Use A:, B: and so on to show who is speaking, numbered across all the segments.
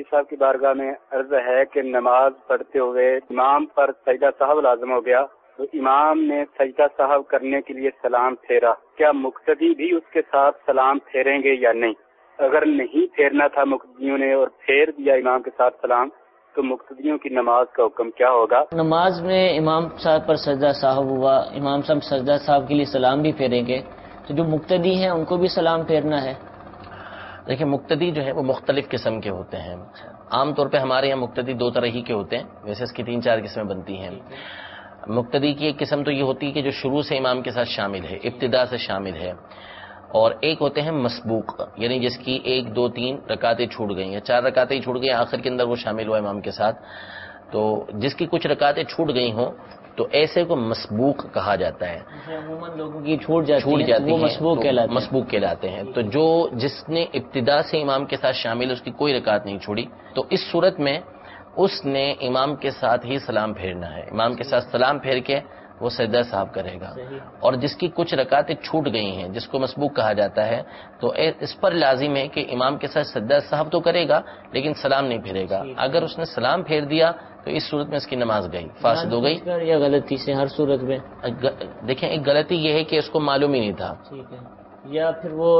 A: صاحب کی بارگاہ میں عرض ہے کہ نماز پڑھتے ہوئے امام پر سجدہ سہو لازم ہو گیا، تو امام نے سجدہ سہو کرنے کے لیے سلام پھیرا، کیا مقتدی بھی اس کے ساتھ سلام پھیریں گے یا نہیں؟ اگر نہیں پھیرنا تھا مقتدیوں نے اور پھیر دیا امام کے ساتھ سلام، تو مقتدیوں کی نماز کا حکم کیا ہوگا؟
B: نماز میں امام صاحب پر سجدہ سہو ہوا، امام صاحب سجدہ صاحب کے لیے سلام بھی پھیریں گے، تو جو مقتدی ہیں ان کو بھی سلام پھیرنا ہے؟
C: دیکھیں، مقتدی جو ہے وہ مختلف قسم کے ہوتے ہیں۔ عام طور پہ ہمارے یہاں مقتدی دو طرح ہی کے ہوتے ہیں، ویسے اس کی 3-4 قسمیں بنتی ہیں۔ مقتدی کی ایک قسم تو یہ ہوتی ہے کہ جو شروع سے امام کے ساتھ شامل ہے، ابتدا سے شامل ہے، اور ایک ہوتے ہیں مسبوق، یعنی جس کی 1 2 3 رکعتیں چھوٹ گئی یا 4 رکعتیں چھوٹ گئی، آخر کے اندر وہ شامل ہوا امام کے ساتھ، تو جس کی کچھ رکعتیں چھوٹ گئی ہوں تو ایسے کو مسبوق کہا جاتا ہے۔
B: عموماً لوگوں کی چھوٹ جاتی ہیں وہ مسبوق
C: کہلاتے ہیں۔ تو جو جس نے ابتدا سے امام کے ساتھ شامل، اس کی کوئی رکعت نہیں چھوڑی، تو اس صورت میں اس نے امام کے ساتھ ہی سلام پھیرنا ہے، امام کے ساتھ سلام پھیر کے وہ سجدہ صاحب کرے گا۔ اور جس کی کچھ رکعتیں چھوٹ گئی ہیں، جس کو مسبوق کہا جاتا ہے، تو اس پر لازم ہے کہ امام کے ساتھ سجدہ صاحب تو کرے گا لیکن سلام نہیں پھیرے گا۔ اگر اس نے سلام پھیر دیا تو اس صورت میں اس کی نماز گئی، فاسد ہو گئی۔
B: یا غلطی سے ہر صورت میں
C: دیکھیں، ایک غلطی یہ ہے کہ اس کو معلوم ہی نہیں تھا،
B: یا پھر وہ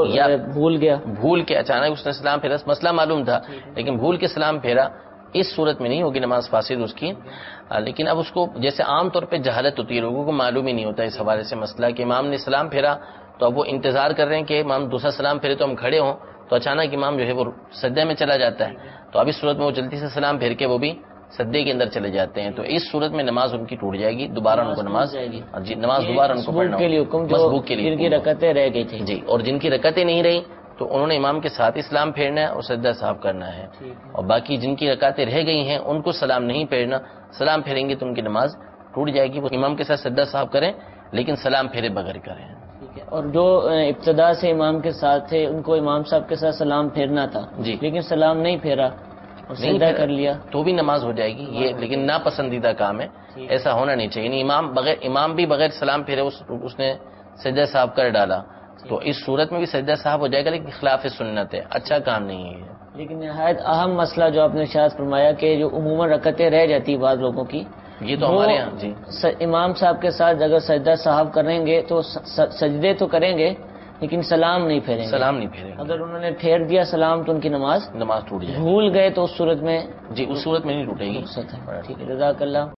B: بھول کے
C: اچانک اس نے سلام پھیرا، مسئلہ معلوم تھا لیکن بھول کے سلام پھیرا، اس صورت میں نہیں ہوگی نماز فاسد اس کی۔ لیکن اب اس کو جیسے عام طور پہ جہالت ہوتی ہے، لوگوں کو معلوم ہی نہیں ہوتا اس حوالے سے مسئلہ کہ امام نے سلام پھیرا، تو اب وہ انتظار کر رہے ہیں کہ امام دوسرا سلام پھیرے تو ہم کھڑے ہوں، تو اچانک امام جو ہے وہ سجدے میں چلا جاتا ہے، تو اب اس صورت میں وہ جلدی سے سلام پھیر کے وہ بھی سجدے کے اندر چلے جاتے ہیں، تو اس صورت میں نماز ان کی ٹوٹ جائے گی، دوبارہ ان کو نماز دوبارہ ان کو پڑھنا مسبوق کے لیے،
B: جن کی رکعتیں رہ گئی تھیں
C: جی، اور جن کی رکعتیں نہیں رہی تو انہوں نے امام کے ساتھ ہی سلام پھیرنا ہے اور سجدہ صاحب کرنا ہے، اور باقی جن کی رکعتیں رہ گئی ہیں ان کو سلام نہیں پھیرنا، سلام پھیریں گے تو ان کی نماز ٹوٹ جائے گی، وہ امام کے ساتھ سجدہ صاحب کریں لیکن سلام پھیرے بغیر کریں۔
B: اور جو ابتدا سے امام کے ساتھ تھے ان کو امام صاحب کے ساتھ سلام پھیرنا تھا جی، لیکن سلام نہیں پھیرا اور سجدہ کر لیا تو
C: بھی نماز ہو جائے گی، یہ لیکن ناپسندیدہ کام ہے، ایسا ہونا نہیں چاہیے، یعنی امام بھی بغیر سلام پھیرے اس نے سجدہ صاحب کر ڈالا تو اس صورت میں بھی سجدہ صاحب ہو جائے گا، لیکن خلاف سنت ہے، اچھا کام نہیں ہے۔
B: لیکن نہایت اہم مسئلہ جو آپ نے ارشاد فرمایا کہ جو عموماً رکعتیں رہ جاتی بعض لوگوں کی،
C: یہ تو ہمارے یہاں جی
B: امام صاحب کے ساتھ اگر سجدہ صاحب کریں گے تو سجدے تو کریں گے لیکن سلام نہیں پھیریں گے، اگر انہوں نے پھیر دیا سلام تو ان کی نماز
C: ٹوٹ جائے،
B: بھول گئے تو اس صورت میں
C: جی، اس صورت میں نہیں ٹوٹے گی۔
B: ٹھیک ہے، جزاک اللہ۔